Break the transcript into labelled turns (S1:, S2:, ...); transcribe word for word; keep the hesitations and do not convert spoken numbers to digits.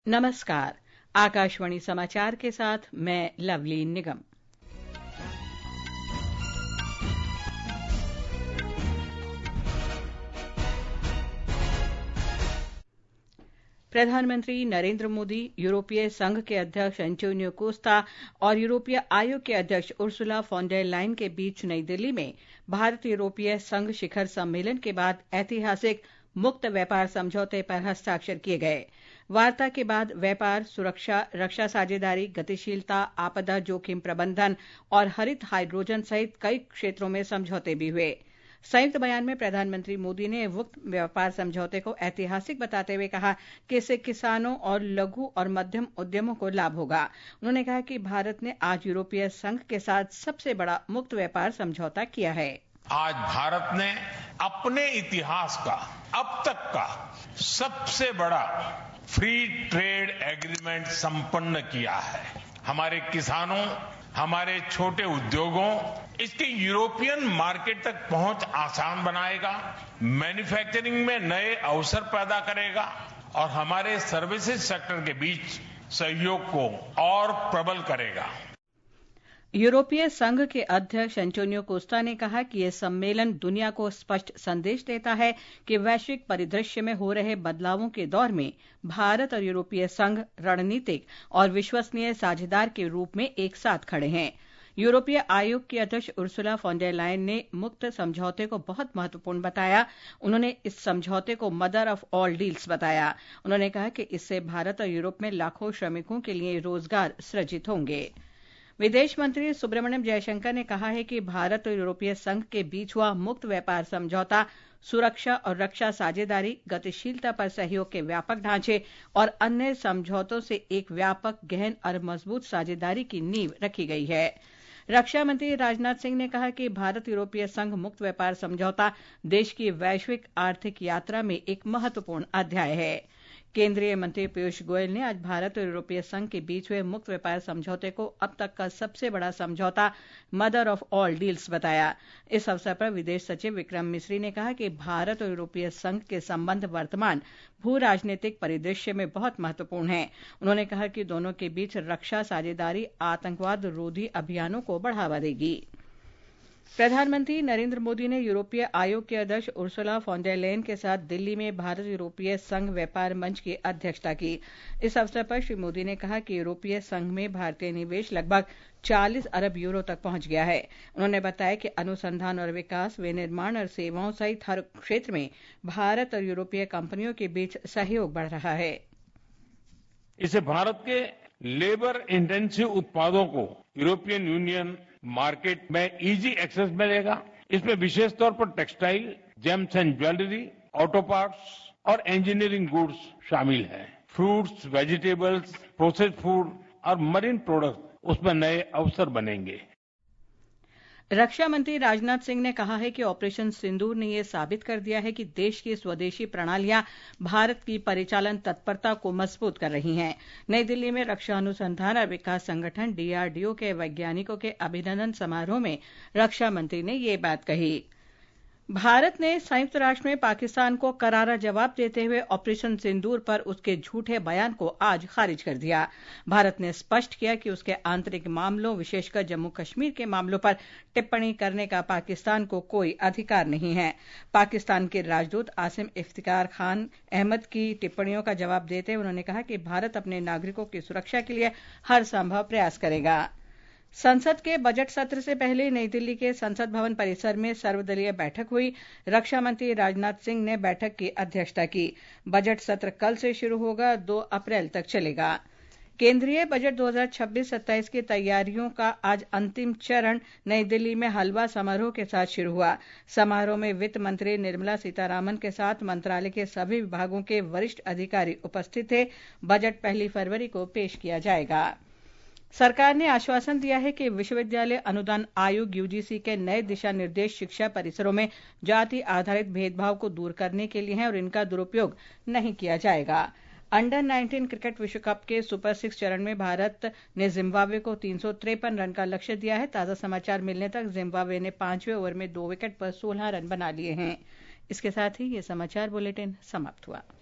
S1: नमस्कार। आकाशवाणी समाचार के साथ मैं लवली निगम। प्रधानमंत्री नरेंद्र मोदी, यूरोपीय संघ के अध्यक्ष एंटोनियो कोस्टा और यूरोपीय आयोग के अध्यक्ष उर्सुला फॉन डेर लायन के बीच नई दिल्ली में भारत यूरोपीय संघ शिखर सम्मेलन के बाद ऐतिहासिक मुक्त व्यापार समझौते पर हस्ताक्षर किए गए। वार्ता के बाद व्यापार, सुरक्षा, रक्षा साझेदारी, गतिशीलता, आपदा जोखिम प्रबंधन और हरित हाइड्रोजन सहित कई क्षेत्रों में समझौते भी हुए। संयुक्त बयान में प्रधानमंत्री मोदी ने मुक्त व्यापार समझौते को ऐतिहासिक बताते हुए कहा कि इससे किसानों और लघु और मध्यम उद्यमों को लाभ होगा। उन्होंने कहा कि भारत ने आज यूरोपीय संघ के साथ सबसे बड़ा मुक्त व्यापार समझौता किया है।
S2: आज भारत ने अपने इतिहास का अब तक का सबसे बड़ा फ्री ट्रेड एग्रीमेंट संपन्न किया है। हमारे किसानों, हमारे छोटे उद्योगों, इसके यूरोपियन मार्केट तक पहुंच आसान बनाएगा, मैन्युफैक्चरिंग में नए अवसर पैदा करेगा और हमारे सर्विसेज सेक्टर के बीच सहयोग को और प्रबल करेगा।
S1: यूरोपीय संघ के अध्यक्ष एंटोनियो कोस्टा ने कहा कि यह सम्मेलन दुनिया को स्पष्ट संदेश देता है कि वैश्विक परिदृश्य में हो रहे बदलावों के दौर में भारत और यूरोपीय संघ रणनीतिक और विश्वसनीय साझेदार के रूप में एक साथ खड़े हैं। यूरोपीय आयोग की अध्यक्ष उर्सुला फॉन डेर लायन ने मुक्त समझौते को बहुत महत्वपूर्ण बताया। उन्होंने इस समझौते को मदर ऑफ ऑल डील्स बताया। उन्होंने कहा कि इससे भारत और यूरोप में लाखों श्रमिकों के लिए रोजगार सृजित होंगे। विदेश मंत्री सुब्रमण्यम जयशंकर ने कहा है कि भारत और यूरोपीय संघ के बीच हुआ मुक्त व्यापार समझौता सुरक्षा और रक्षा साझेदारी, गतिशीलता पर सहयोग के व्यापक ढांचे और अन्य समझौतों से एक व्यापक, गहन और मजबूत साझेदारी की नींव रखी गई है। रक्षा मंत्री राजनाथ सिंह ने कहा कि भारत यूरोपीय संघ मुक्त व्यापार समझौता देश की वैश्विक आर्थिक यात्रा में एक महत्वपूर्ण अध्याय है। केंद्रीय मंत्री पीयूष गोयल ने आज भारत और यूरोपीय संघ के बीच हुए मुक्त व्यापार समझौते को अब तक का सबसे बड़ा समझौता मदर ऑफ ऑल डील्स बताया। इस अवसर पर विदेश सचिव विक्रम मिस्री ने कहा कि भारत और यूरोपीय संघ के संबंध वर्तमान भू राजनीतिक परिदृश्य में बहुत महत्वपूर्ण हैं। उन्होंने कहा कि दोनों के बीच रक्षा साझेदारी आतंकवाद रोधी अभियानों को बढ़ावा देगी। प्रधानमंत्री नरेंद्र मोदी ने यूरोपीय आयोग के अध्यक्ष उर्सुला फॉन डेर लायन के साथ दिल्ली में भारत यूरोपीय संघ व्यापार मंच की अध्यक्षता की। इस अवसर पर श्री मोदी ने कहा कि यूरोपीय संघ में भारतीय निवेश लगभग चालीस अरब यूरो तक पहुंच गया है। उन्होंने बताया कि अनुसंधान और विकास, विनिर्माण और सेवाओं सहित हर क्षेत्र में भारत और यूरोपीय कंपनियों के बीच सहयोग बढ़ रहा है।
S2: इससे भारत के लेबर इंटेंसिव उत्पादों को यूरोपियन यूनियन मार्केट में इजी एक्सेस मिलेगा। इसमें विशेष तौर पर textile, gems and jewellery, auto parts और इंजीनियरिंग गुड्स शामिल हैं। फ्रूट्स, वेजिटेबल्स, प्रोसेस्ड फूड और मरीन प्रोडक्ट्स, उसमें नए अवसर बनेंगे।
S1: रक्षा मंत्री राजनाथ सिंह ने कहा है कि ऑपरेशन सिंदूर ने यह साबित कर दिया है कि देश की स्वदेशी प्रणालियां भारत की परिचालन तत्परता को मजबूत कर रही हैं। नई दिल्ली में रक्षा अनुसंधान और विकास संगठन डीआरडीओ के वैज्ञानिकों के अभिनंदन समारोह में रक्षा मंत्री ने ये बात कही। भारत ने संयुक्त राष्ट्र में पाकिस्तान को करारा जवाब देते हुए ऑपरेशन सिंदूर पर उसके झूठे बयान को आज खारिज कर दिया। भारत ने स्पष्ट किया कि उसके आंतरिक मामलों, विशेषकर जम्मू कश्मीर के मामलों पर टिप्पणी करने का पाकिस्तान को कोई अधिकार नहीं है। पाकिस्तान के राजदूत आसिम इफ्तिकार खान अहमद की टिप्पणियों का जवाब देते हुए उन्होंने कहा कि भारत अपने नागरिकों की सुरक्षा के लिए हर संभव प्रयास करेगा। संसद के बजट सत्र से पहले नई दिल्ली के संसद भवन परिसर में सर्वदलीय बैठक हुई। रक्षा मंत्री राजनाथ सिंह ने बैठक की अध्यक्षता की। बजट सत्र कल से शुरू होगा, दो अप्रैल तक चलेगा। केंद्रीय बजट दो हज़ार छब्बीस सत्ताईस की तैयारियों का आज अंतिम चरण नई दिल्ली में हलवा समारोह के साथ शुरू हुआ। समारोह में वित्त मंत्री निर्मला सीतारामन के साथ मंत्रालय के सभी विभागों के वरिष्ठ अधिकारी उपस्थित थे। बजट पहली फरवरी को पेश किया जाएगा। सरकार ने आश्वासन दिया है कि विश्वविद्यालय अनुदान आयोग यूजीसी के नए दिशा निर्देश शिक्षा परिसरों में जाति आधारित भेदभाव को दूर करने के लिए हैं और इनका दुरुपयोग नहीं किया जाएगा। अंडर नाइनटीन क्रिकेट विश्व कप के सुपर सिक्स चरण में भारत ने जिम्बाब्वे को तीन सौ तिरपन रन का लक्ष्य दिया है। ताजा समाचार मिलने तक जिम्बाब्वे ने पांचवें ओवर में दो विकेट पर सोलह रन बना लिए हैं। इसके साथ ही ये समाचार बुलेटिन समाप्त हुआ।